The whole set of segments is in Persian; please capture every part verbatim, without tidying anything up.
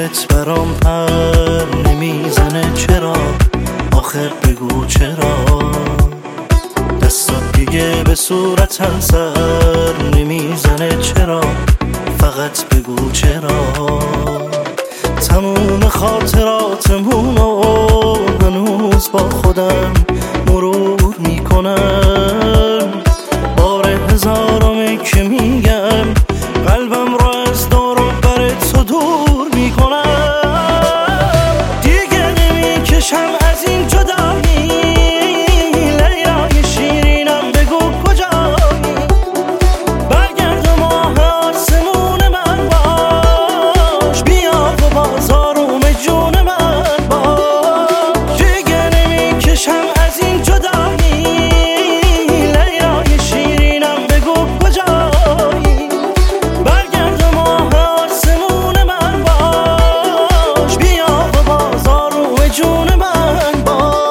دلت برام پر نمیزنه چرا؟ آخر بگو چرا؟ دستات دیگه به صورتم سر نمیزنه چرا؟ فقط بگو چرا؟ تموم خاطراتمونو هنوز با خودم مرور میکنم، بار هزارمی که میگم قلبم رو از دور و بر تو دور میکنم. دیگه نمیکشم از این جدایی، لیلای شیرینم بگو کجایی؟ برگرد و ماه آسمون من باش، بیا و باز آروم جون من باش. دیگه نمیکشم از این جدایی، لیلای شیرینم بگو کجایی؟ برگرد و ماه آسمون من باش، بیا و باز آروم جون من باش.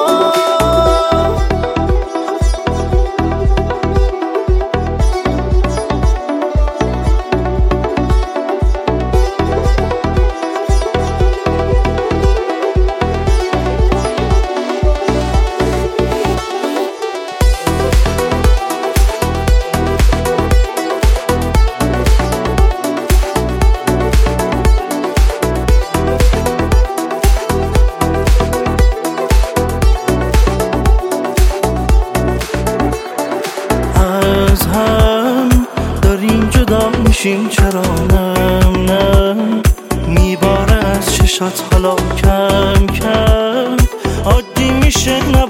از هم داریم جدا میشیم چرا؟ نه نه میباره از چشات حالا کم کم عادی میشه.